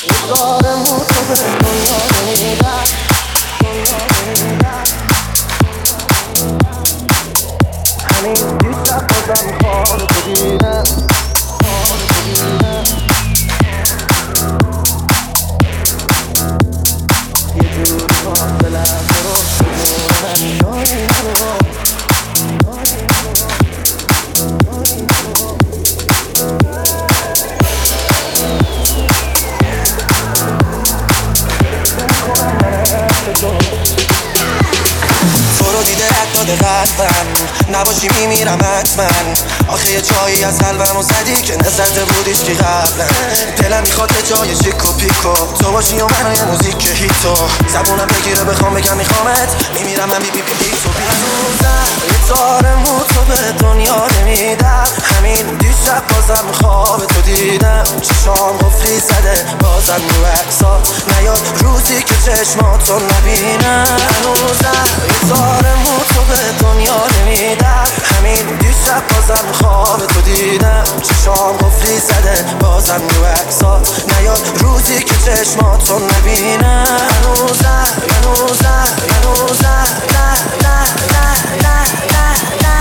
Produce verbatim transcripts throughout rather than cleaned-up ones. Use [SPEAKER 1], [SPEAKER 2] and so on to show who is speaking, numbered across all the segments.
[SPEAKER 1] نباشی میمیرم حتما. آخه یه جایی از قلبمو زدی که نزده بودیش که قبلا. دلم میخواد به جای شیک و پیکو تو باشی و منو یه موزیک که هیتو زبونم بگیره بخوام بگم میخوامت. میمیرم من بی بی بی بی تو بی هنوزم یه تار موتو به دنیا نمیدم. همین دیشب بازم خواب تو دیدم. چشام قفلی زده بازم رو عکسات نیاد روزی که چشماتو نبینم. هنوزم یه تار موتو به دنیا نمیدم. همین دیشب بازم خواب تو دیدم. چشام قفلی زده بازم رو عکسات نیاد روزی که چشماتو نبینم. هنوزم هنوزم هنوزم نه نه نه نه نه نه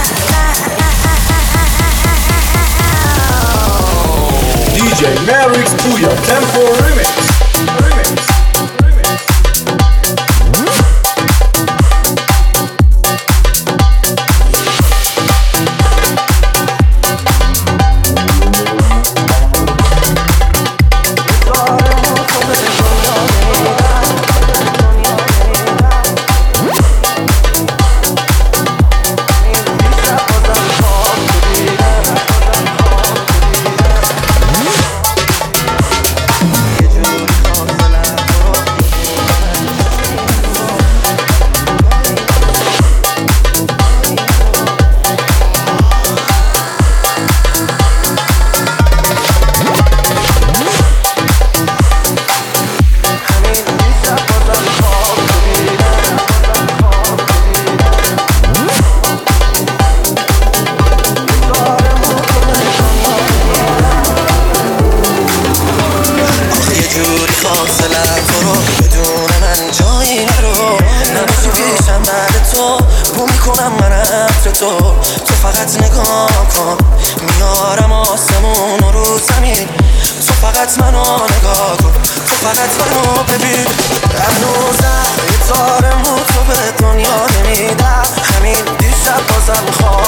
[SPEAKER 2] دی جی Mavericks Booyah Tempo Remix Remix
[SPEAKER 1] تو تو فقط نگاه کن. میارم آسمون رو زمین. تو فقط منو نگاه کن. تو فقط منو ببین. هنوزم یه تار موتو به دنیا نمیدم. همین دیشب بازم خواب